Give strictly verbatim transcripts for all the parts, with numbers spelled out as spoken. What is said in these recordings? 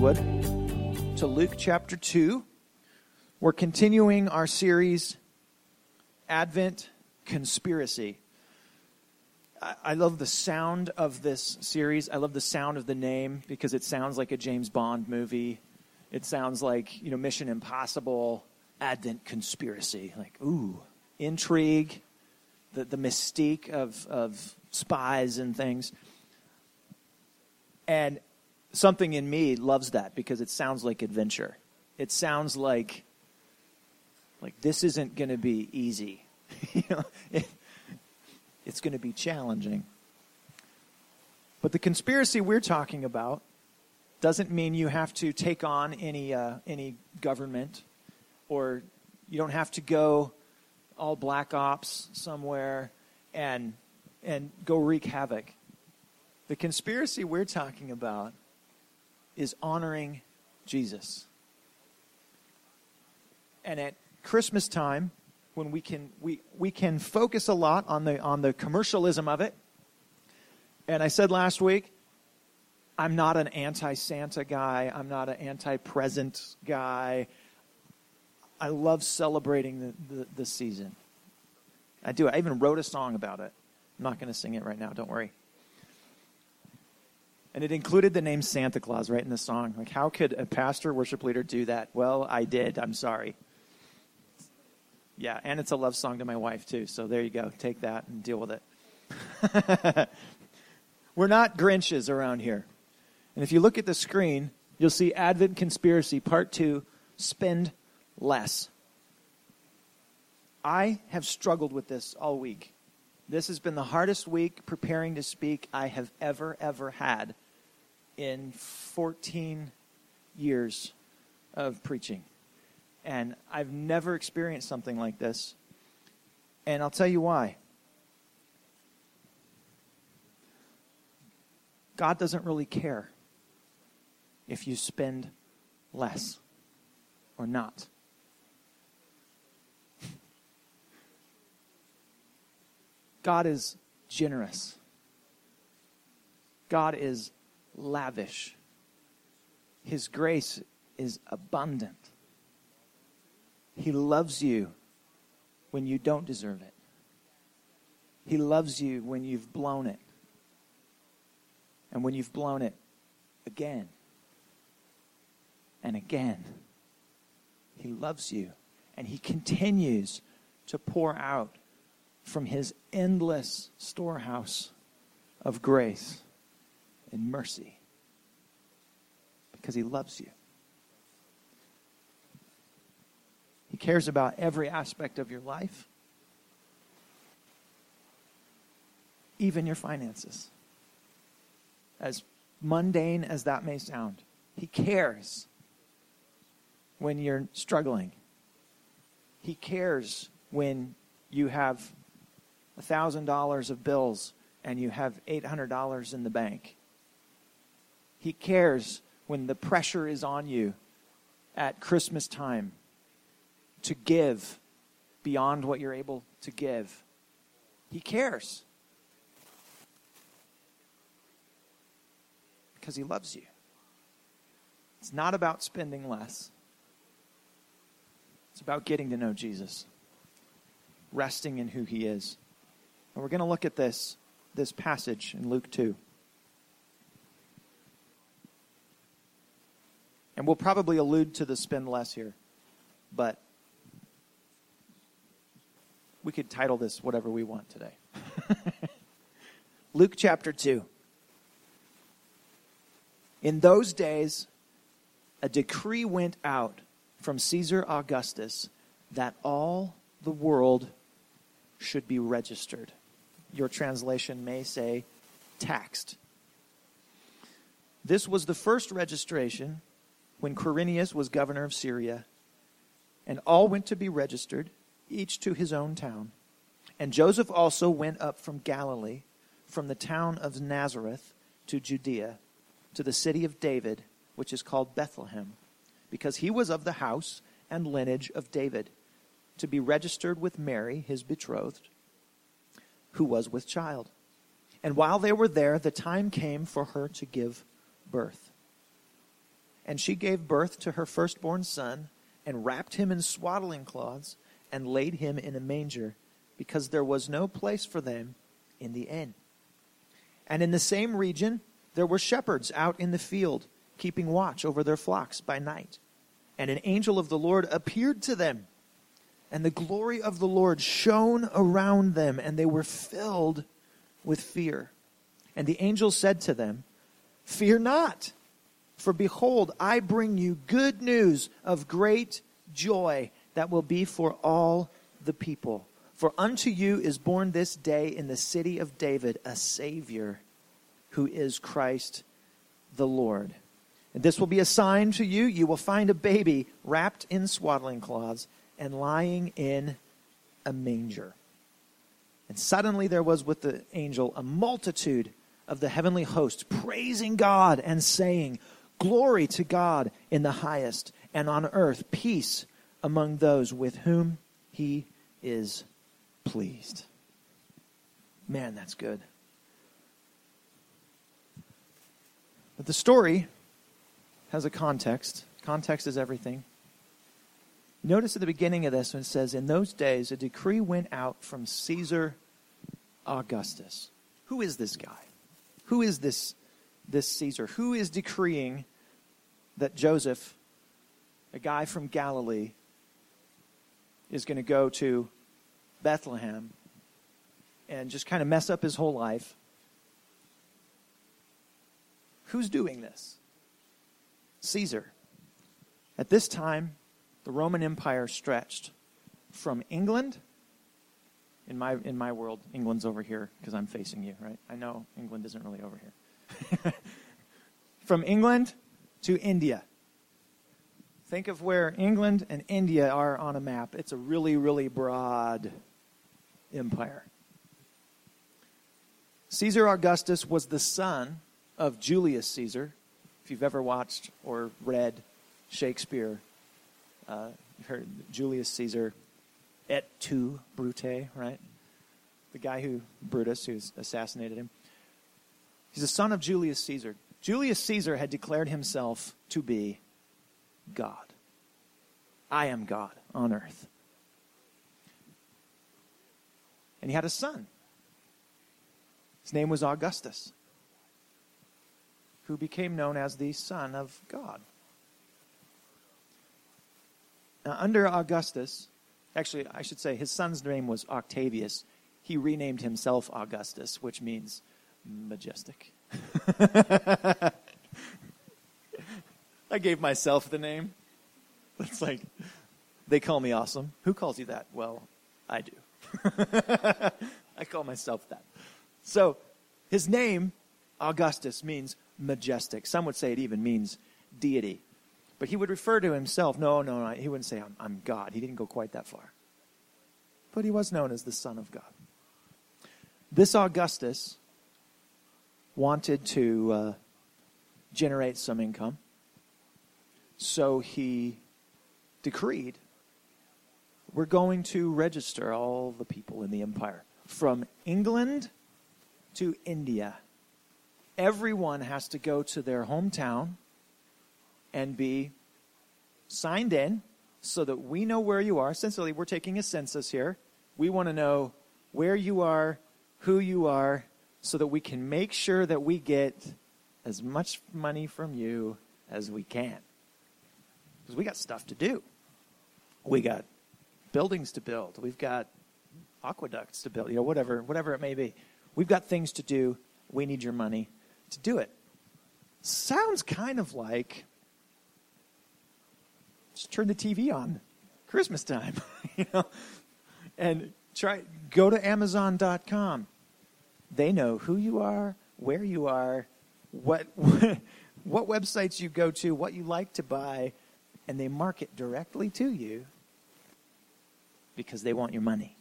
would, to Luke chapter two. We're continuing our series, Advent Conspiracy. I, I love the sound of this series. I love the sound of the name because it sounds like a James Bond movie. It sounds like, you know, Mission Impossible, Advent Conspiracy. Like, ooh, intrigue, the, the mystique of, of spies and things. And something in me loves that because it sounds like adventure. It sounds like like this isn't going to be easy. you know, it, it's going to be challenging. But the conspiracy we're talking about doesn't mean you have to take on any uh, any government, or you don't have to go all black ops somewhere and and go wreak havoc. The conspiracy we're talking about is honoring Jesus. And at Christmas time, when we can we, we can focus a lot on the on the commercialism of it. And I said last week, I'm not an anti-Santa guy. I'm not an anti-present guy. I love celebrating the, the, the season. I do. I even wrote a song about it. I'm not going to sing it right now. Don't worry. And it included the name Santa Claus right in the song. Like, how could a pastor, worship leader do that? Well, I did. I'm sorry. Yeah, and it's a love song to my wife, too. So there you go. Take that and deal with it. We're not Grinches around here. And if you look at the screen, you'll see Advent Conspiracy Part two, Spend Less. I have struggled with this all week. This has been the hardest week preparing to speak I have ever, ever had in fourteen years of preaching. And I've never experienced something like this. And I'll tell you why. God doesn't really care if you spend less or not. God is generous. God is lavish. His grace is abundant. He loves you when you don't deserve it. He loves you when you've blown it. And when you've blown it again and again. He loves you. And he continues to pour out from his endless storehouse of grace and mercy. Because he loves you. He cares about every aspect of your life. Even your finances. As mundane as that may sound, he cares when you're struggling. He cares when you have one thousand dollars of bills and you have eight hundred dollars in the bank. He cares when the pressure is on you at Christmas time to give beyond what you're able to give. He cares. Because he loves you. It's not about spending less. It's about getting to know Jesus. Resting in who he is. And we're going to look at this, this passage in Luke two. And we'll probably allude to the spend less here. But we could title this whatever we want today. Luke chapter two. In those days, a decree went out from Caesar Augustus that all the world should be registered. Your translation may say taxed. This was the first registration when Quirinius was governor of Syria, and all went to be registered, each to his own town. And Joseph also went up from Galilee, from the town of Nazareth to Judea, to the city of David, which is called Bethlehem, because he was of the house and lineage of David, to be registered with Mary, his betrothed, who was with child. And while they were there, the time came for her to give birth. And she gave birth to her firstborn son, and wrapped him in swaddling cloths, and laid him in a manger, because there was no place for them in the inn. And in the same region there were shepherds out in the field, keeping watch over their flocks by night. And an angel of the Lord appeared to them, and the glory of the Lord shone around them, and they were filled with fear. And the angel said to them, "Fear not, for behold, I bring you good news of great joy that will be for all the people. For unto you is born this day in the city of David a Savior, who is Christ the Lord. And this will be a sign to you. You will find a baby wrapped in swaddling cloths and lying in a manger." And suddenly there was with the angel a multitude of the heavenly host, praising God and saying, "Glory to God in the highest, and on earth peace among those with whom he is pleased." Man, that's good. But the story has a context. Context is everything. Notice at the beginning of this when it says, "In those days a decree went out from Caesar Augustus." Who is this guy? Who is this, this Caesar? Who is decreeing that Joseph, a guy from Galilee, is going to go to Bethlehem and just kind of mess up his whole life? Who's doing this? Caesar. At this time, the Roman Empire stretched from England. In my in my world, England's over here because I'm facing you, right? I know England isn't really over here. From England to India. Think of where England and India are on a map. It's a really, really broad empire. Caesar Augustus was the son of Julius Caesar. If you've ever watched or read Shakespeare, uh, you've heard Julius Caesar, et tu, Brute, right? The guy who, Brutus, who assassinated him. He's the son of Julius Caesar. Julius Caesar had declared himself to be God. I am God on earth. And he had a son. His name was Augustus, who became known as the Son of God. Now, under Augustus, actually, I should say his son's name was Octavius. He renamed himself Augustus, which means majestic. I gave myself the name. It's like, they call me awesome. Who calls you that? Well, I do. I call myself that. So, his name, Augustus, means majestic. Some would say it even means deity. But he would refer to himself, no, no, no, he wouldn't say, I'm, I'm God. He didn't go quite that far. But he was known as the Son of God. This Augustus wanted to uh, generate some income. So he decreed, we're going to register all the people in the empire. From England to India. Everyone has to go to their hometown and be signed in so that we know where you are. Essentially, we're taking a census here. We want to know where you are, who you are, so that we can make sure that we get as much money from you as we can. Because we got stuff to do. We got buildings to build. We've got aqueducts to build, you know, whatever, whatever it may be. We've got things to do. We need your money to do it. Sounds kind of like, just turn the T V on, Christmas time, you know, and try, go to Amazon dot com. They know who you are, where you are, what, what websites you go to, what you like to buy, and they market directly to you because they want your money.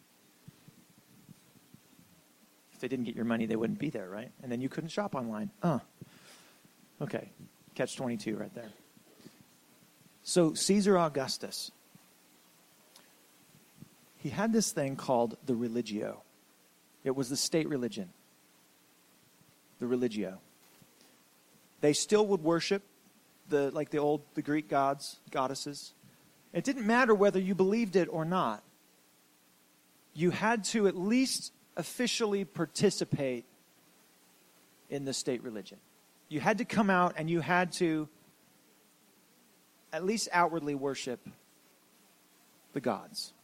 If they didn't get your money, they wouldn't be there, right? And then you couldn't shop online. Oh, okay. catch twenty-two right there. So Caesar Augustus, he had this thing called the religio. It was the state religion. The religio. They still would worship the like the old the Greek gods, goddesses. It didn't matter whether you believed it or not. You had to at least officially participate in the state religion. You had to come out and you had to at least outwardly worship the gods.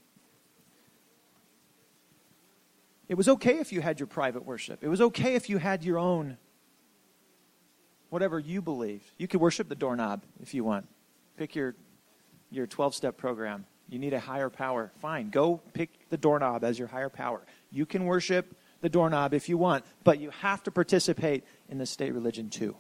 It was okay if you had your private worship. It was okay if you had your own, whatever you believe. You could worship the doorknob if you want. Pick your your twelve-step program. You need a higher power. Fine, go pick the doorknob as your higher power. You can worship the doorknob if you want, but you have to participate in the state religion too.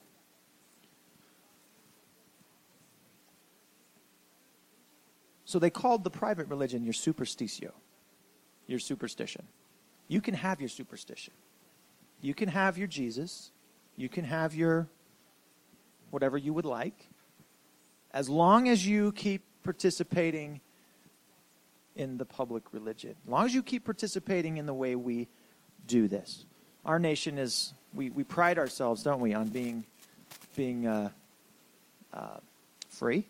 So they called the private religion your superstitio, your superstition. You can have your superstition. You can have your Jesus. You can have your whatever you would like, as long as you keep participating in the public religion. As long as you keep participating in the way we do this. Our nation is, we, we pride ourselves, don't we, on being being uh, uh, free.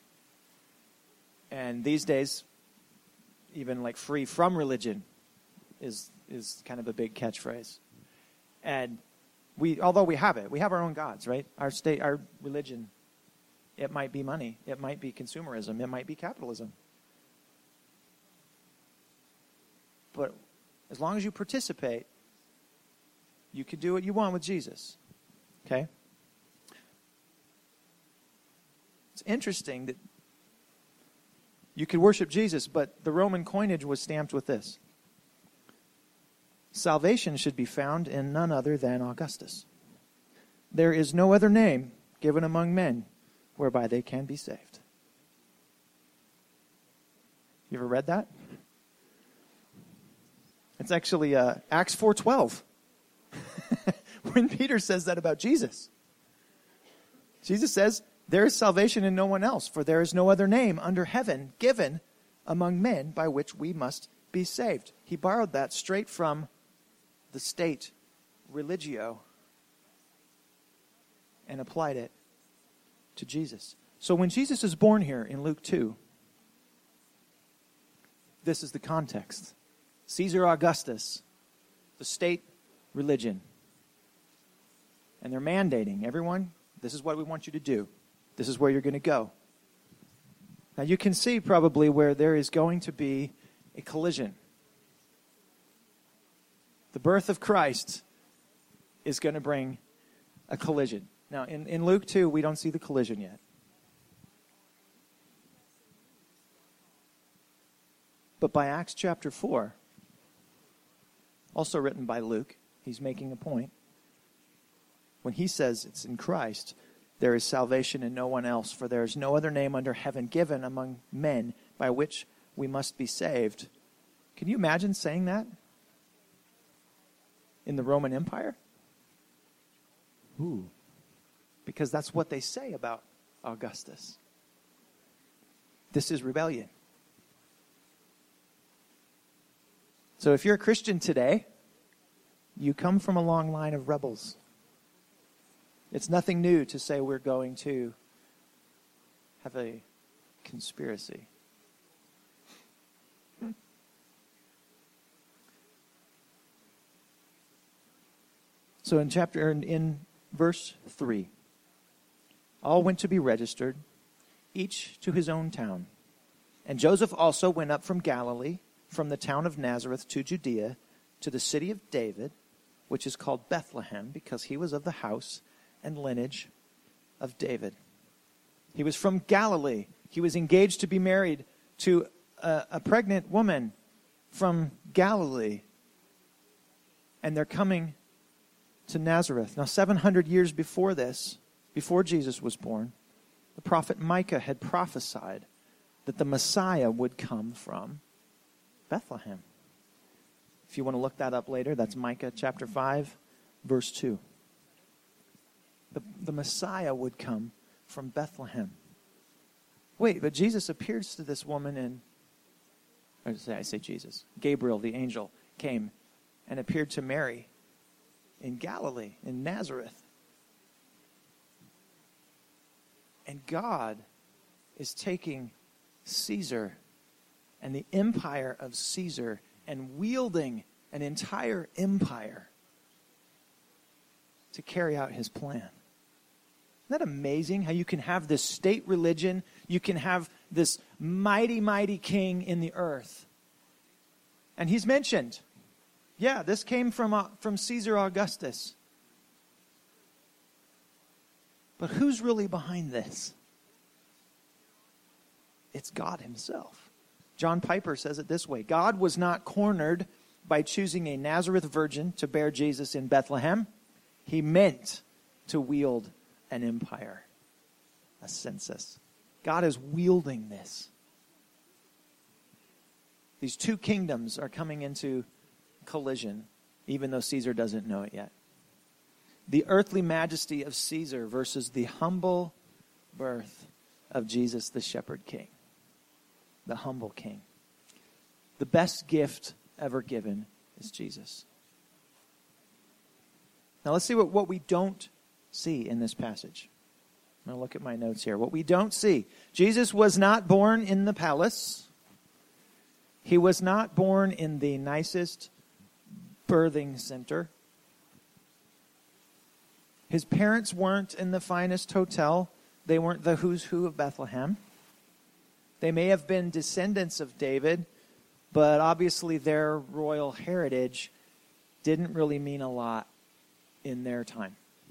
And these days, even like free from religion is is kind of a big catchphrase. And we, although we have it, we have our own gods, right? Our state, our religion, it might be money, it might be consumerism, it might be capitalism. But as long as you participate, you can do what you want with Jesus. Okay? It's interesting that you could worship Jesus, but the Roman coinage was stamped with this: salvation should be found in none other than Augustus. There is no other name given among men whereby they can be saved. You ever read that? It's actually uh, Acts four twelve. When Peter says that about Jesus. Jesus says, there is salvation in no one else, for there is no other name under heaven given among men by which we must be saved. He borrowed that straight from the state religio and applied it to Jesus. So when Jesus is born here in Luke two, this is the context. Caesar Augustus, the state religion. And they're mandating, everyone, this is what we want you to do. This is where you're going to go. Now you can see probably where there is going to be a collision. The birth of Christ is going to bring a collision. Now in, in Luke two, we don't see the collision yet. But by Acts chapter four, also written by Luke, he's making a point. When he says it's in Christ, there is salvation in no one else, for there is no other name under heaven given among men by which we must be saved. Can you imagine saying that in the Roman Empire? Ooh. Because that's what they say about Augustus. This is rebellion. So if you're a Christian today, you come from a long line of rebels. It's nothing new to say we're going to have a conspiracy. So in chapter in, in verse three, all went to be registered, each to his own town. And Joseph also went up from Galilee, from the town of Nazareth to Judea, to the city of David, which is called Bethlehem, because he was of the house and lineage of David. He was from Galilee. He was engaged to be married to a, a pregnant woman from Galilee. And they're coming to Nazareth. Now, seven hundred years before this, before Jesus was born, the prophet Micah had prophesied that the Messiah would come from Bethlehem. If you want to look that up later, that's Micah chapter five, verse two. The, the Messiah would come from Bethlehem. Wait, but Jesus appears to this woman in, or say, I say Jesus, Gabriel, the angel, came and appeared to Mary in Galilee, in Nazareth. And God is taking Caesar and the empire of Caesar and wielding an entire empire to carry out his plan. Isn't that amazing how you can have this state religion, you can have this mighty, mighty king in the earth. And he's mentioned, yeah, this came from, uh, from Caesar Augustus. But who's really behind this? It's God himself. John Piper says it this way: God was not cornered by choosing a Nazareth virgin to bear Jesus in Bethlehem. He meant to wield an empire, a census. God is wielding this. These two kingdoms are coming into collision, even though Caesar doesn't know it yet. The earthly majesty of Caesar versus the humble birth of Jesus, the shepherd king. The humble king. The best gift ever given is Jesus. Now let's see what, what we don't see in this passage. I'm going to look at my notes here. What we don't see. Jesus was not born in the palace. He was not born in the nicest birthing center. His parents weren't in the finest hotel. They weren't the who's who of Bethlehem. They may have been descendants of David, but obviously their royal heritage didn't really mean a lot in their time.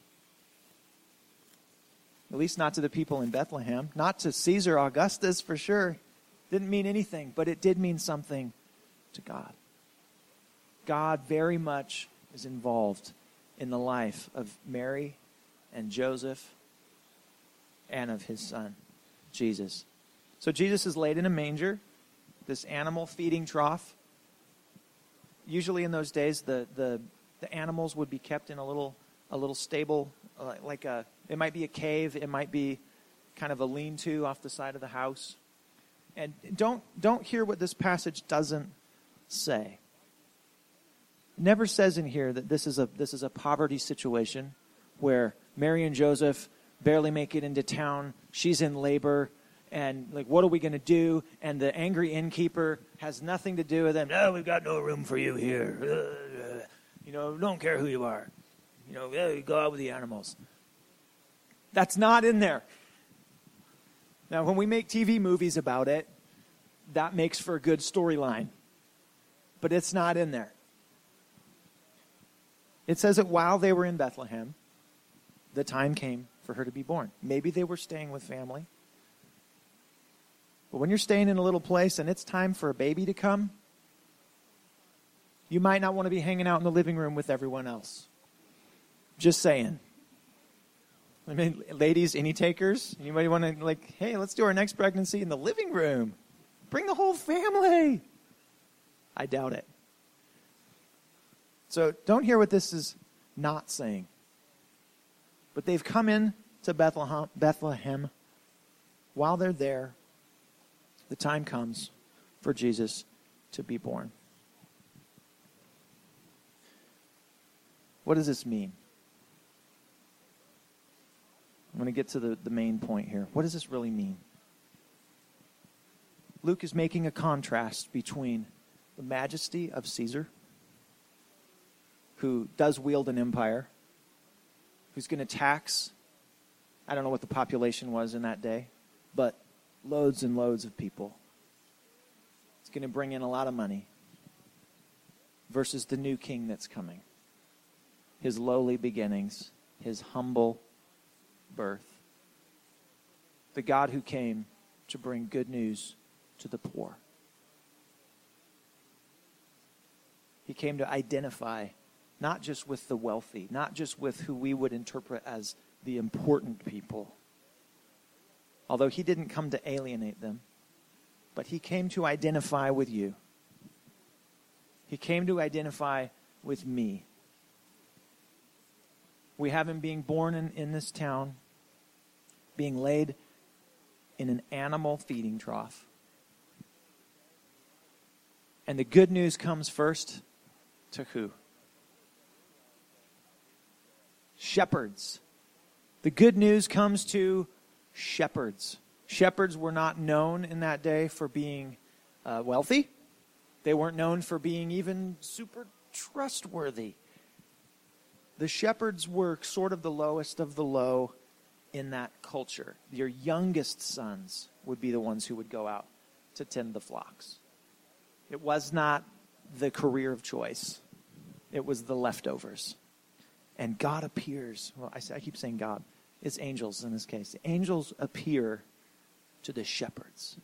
At least not to the people in Bethlehem. Not to Caesar Augustus, for sure. Didn't mean anything, but it did mean something to God. God very much is involved in the life of Mary and Joseph and of his son, Jesus. So Jesus is laid in a manger, this animal feeding trough. Usually in those days, the, the, the animals would be kept in a little a little stable, uh, like a, it might be a cave, it might be kind of a lean-to off the side of the house. And don't don't hear what this passage doesn't say. It never says in here that this is a this is a poverty situation where Mary and Joseph barely make it into town. She's in labor. And, like, what are we going to do? And the angry innkeeper has nothing to do with them. No, we've got no room for you here. Uh, you know, don't care who you are. You know, yeah, you go out with the animals. That's not in there. Now, when we make T V movies about it, that makes for a good storyline. But it's not in there. It says that while they were in Bethlehem, the time came for her to be born. Maybe they were staying with family. But when you're staying in a little place and it's time for a baby to come, you might not want to be hanging out in the living room with everyone else. Just saying. I mean, ladies, any takers? Anybody want to, like, hey, let's do our next pregnancy in the living room. Bring the whole family. I doubt it. So don't hear what this is not saying. But they've come in to Bethlehem, Bethlehem. While they're there, the time comes for Jesus to be born. What does this mean? I'm going to get to the, the main point here. What does this really mean? Luke is making a contrast between the majesty of Caesar, who does wield an empire, who's going to tax, I don't know what the population was in that day, but loads and loads of people. It's going to bring in a lot of money. Versus the new king that's coming. His lowly beginnings. His humble birth. The God who came to bring good news to the poor. He came to identify not just with the wealthy, not just with who we would interpret as the important people. Although he didn't come to alienate them, but he came to identify with you. He came to identify with me. We have him being born in, in this town, being laid in an animal feeding trough. And the good news comes first to who? Shepherds. The good news comes to shepherds. Shepherds were not known in that day for being uh, wealthy. They weren't known for being even super trustworthy. The shepherds were sort of the lowest of the low in that culture. Your youngest sons would be the ones who would go out to tend the flocks. It was not the career of choice. It was the leftovers. And God appears. Well, I, I keep saying God. It's angels in this case. The angels appear to the shepherds.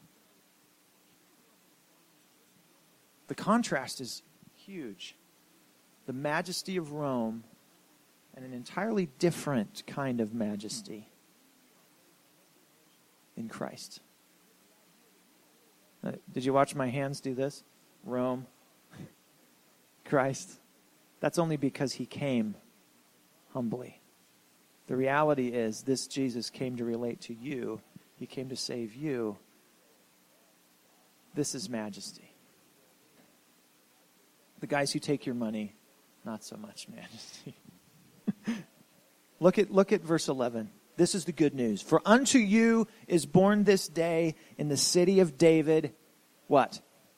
The contrast is huge. The majesty of Rome and an entirely different kind of majesty in Christ. Uh, did you watch my hands do this? Rome, Christ. That's only because he came humbly. The reality is this Jesus came to relate to you. He came to save you. This is majesty. The guys who take your money, not so much majesty. Look at look at verse eleven. This is the good news. For unto you is born this day in the city of David, what?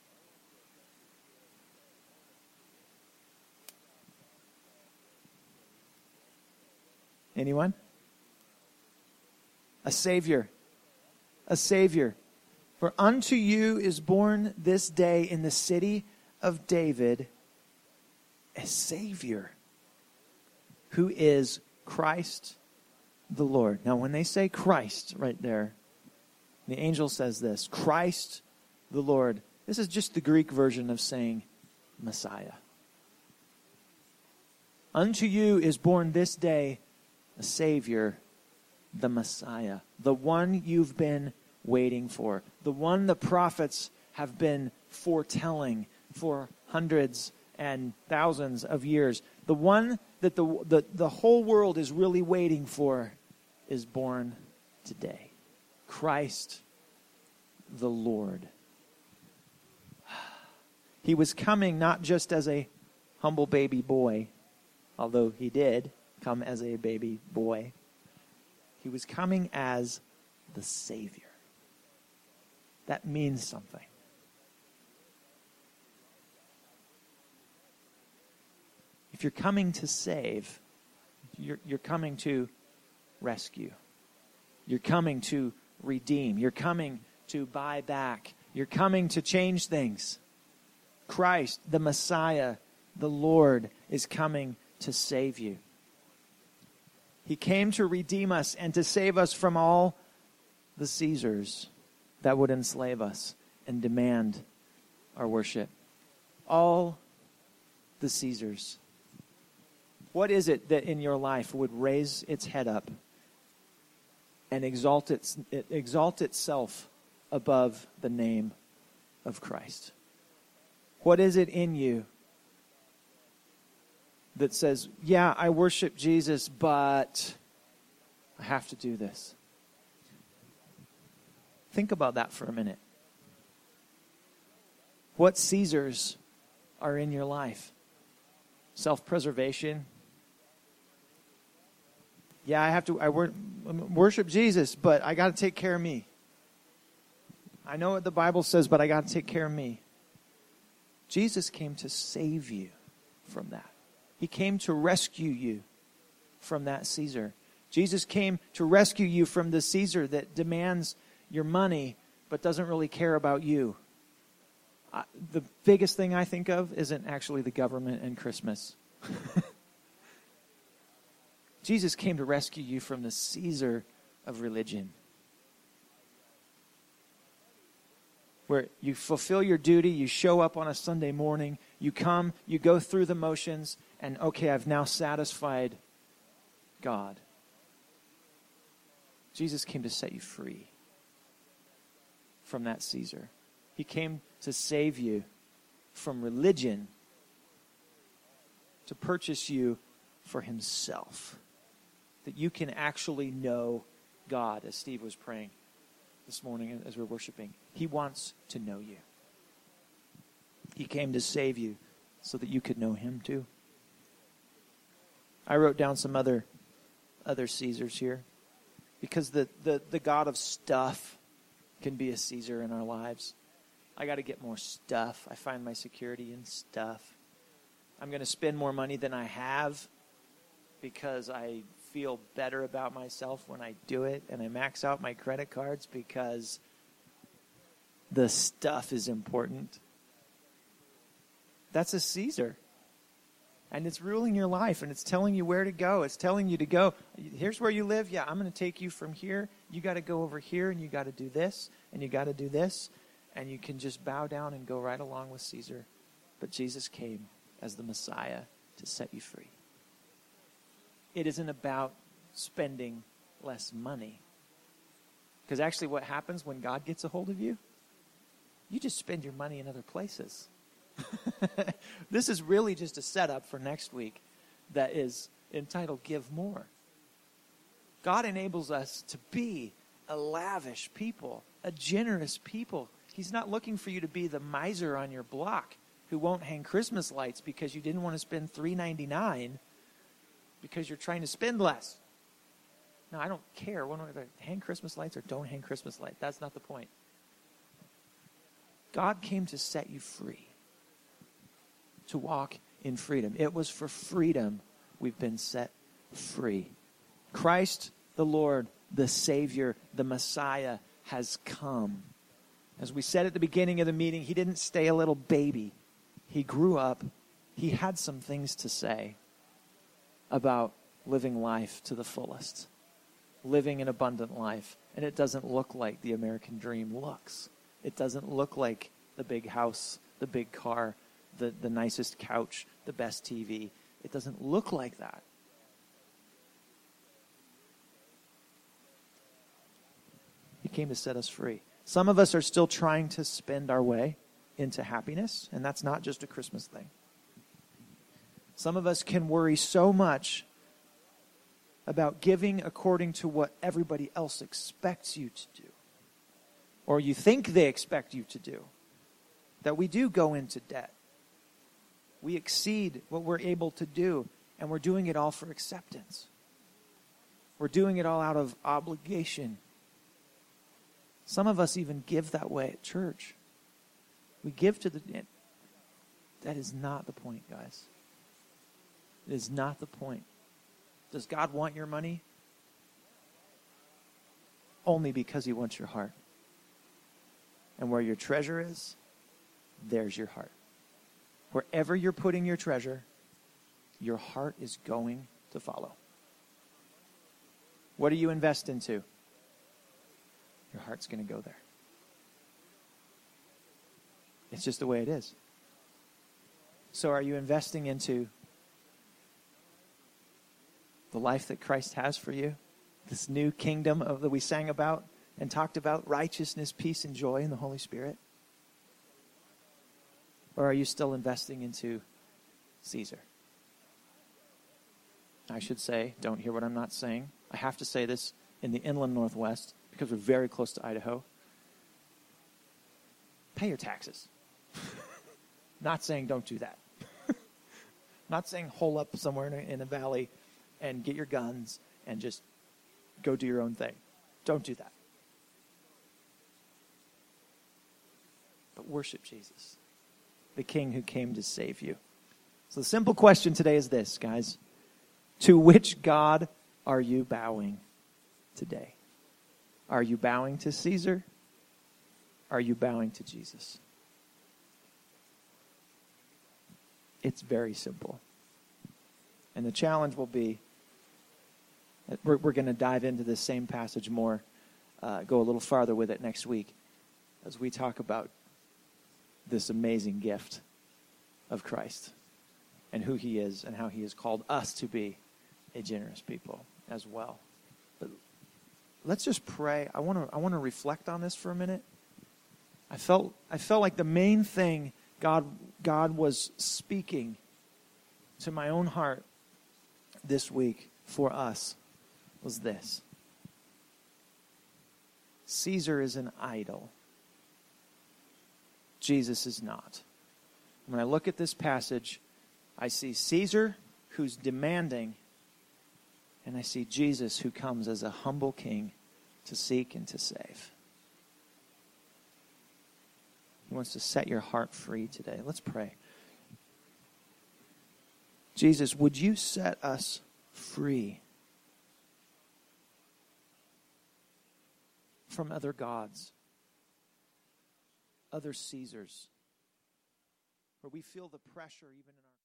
Anyone? A Savior. A Savior. For unto you is born this day in the city of David a Savior, who is Christ the Lord. Now, when they say Christ right there, the angel says this, Christ the Lord. This is just the Greek version of saying Messiah. Unto you is born this day a Savior, the Messiah, the one you've been waiting for, the one the prophets have been foretelling for hundreds and thousands of years. The one that the, the, the whole world is really waiting for is born today. Christ the Lord. He was coming not just as a humble baby boy, although he did come as a baby boy. He was coming as the Savior. That means something. If you're coming to save, you're, you're coming to rescue. You're coming to redeem. You're coming to buy back. You're coming to change things. Christ, the Messiah, the Lord, is coming to save you. He came to redeem us and to save us from all the Caesars that would enslave us and demand our worship. All the Caesars. What is it that in your life would raise its head up and exalt, its, exalt itself above the name of Christ? What is it in you that says, yeah, I worship Jesus, but I have to do this? Think about that for a minute. What Caesars are in your life? Self-preservation. Yeah, I have to I wor- worship Jesus, but I got to take care of me. I know what the Bible says, but I got to take care of me. Jesus came to save you from that. He came to rescue you from that Caesar. Jesus came to rescue you from the Caesar that demands your money but doesn't really care about you. Uh, the biggest thing I think of isn't actually the government and Christmas. Jesus came to rescue you from the Caesar of religion, where you fulfill your duty, you show up on a Sunday morning, you come, you go through the motions, and okay, I've now satisfied God. Jesus came to set you free from that Caesar. He came to save you from religion, to purchase you for himself, that you can actually know God, as Steve was praying this morning as we're worshiping. He wants to know you. He came to save you so that you could know him too. I wrote down some other other Caesars here. Because the, the, the God of stuff can be a Caesar in our lives. I got to get more stuff. I find my security in stuff. I'm going to spend more money than I have because I feel better about myself when I do it. And I max out my credit cards because the stuff is important. That's a Caesar. And it's ruling your life, and it's telling you where to go. It's telling you to go, here's where you live. Yeah, I'm going to take you from here. You got to go over here, and you got to do this, and you got to do this. And you can just bow down and go right along with Caesar. But Jesus came as the Messiah to set you free. It isn't about spending less money. Because actually what happens when God gets a hold of you? You just spend your money in other places. This is really just a setup for next week that is entitled Give More. God enables us to be a lavish people, a generous people. He's not looking for you to be the miser on your block who won't hang Christmas lights because you didn't want to spend three ninety-nine because you're trying to spend less. No, I don't care whether hang Christmas lights or don't hang Christmas lights. That's not the point. God came to set you free, to walk in freedom. It was for freedom we've been set free. Christ, the Lord, the Savior, the Messiah, has come. As we said at the beginning of the meeting, he didn't stay a little baby. He grew up. He had some things to say about living life to the fullest, living an abundant life. And it doesn't look like the American dream looks. It doesn't look like the big house, the big car, the, the nicest couch, the best T V. It doesn't look like that. He came to set us free. Some of us are still trying to spend our way into happiness, and that's not just a Christmas thing. Some of us can worry so much about giving according to what everybody else expects you to do, or you think they expect you to do, that we do go into debt. We exceed what we're able to do, and we're doing it all for acceptance. We're doing it all out of obligation. Some of us even give that way at church. We give to the... That is not the point, guys. It is not the point. Does God want your money? Only because he wants your heart. And where your treasure is, there's your heart. Wherever you're putting your treasure, your heart is going to follow. What do you invest into? Your heart's going to go there. It's just the way it is. So are you investing into the life that Christ has for you? This new kingdom of that we sang about and talked about, righteousness, peace, and joy in the Holy Spirit? Or are you still investing into Caesar? I should say, don't hear what I'm not saying. I have to say this in the inland Northwest because we're very close to Idaho. Pay your taxes. Not saying don't do that. Not saying hole up somewhere in a, in a valley and get your guns and just go do your own thing. Don't do that. But worship Jesus, the King who came to save you. So the simple question today is this, guys. To which God are you bowing today? Are you bowing to Caesar? Are you bowing to Jesus? It's very simple. And the challenge will be, we're, we're going to dive into this same passage more, uh, go a little farther with it next week as we talk about this amazing gift of Christ and who he is and how he has called us to be a generous people as well. But let's just pray. I want to I want to reflect on this for a minute. I felt I felt like the main thing God God was speaking to my own heart this week for us was this. Caesar is an idol. Jesus is not. When I look at this passage, I see Caesar who's demanding And I see Jesus who comes as a humble king to seek and to save. He wants to set your heart free today. Let's pray. Jesus, would you set us free from other gods, other Caesars, where we feel the pressure even in our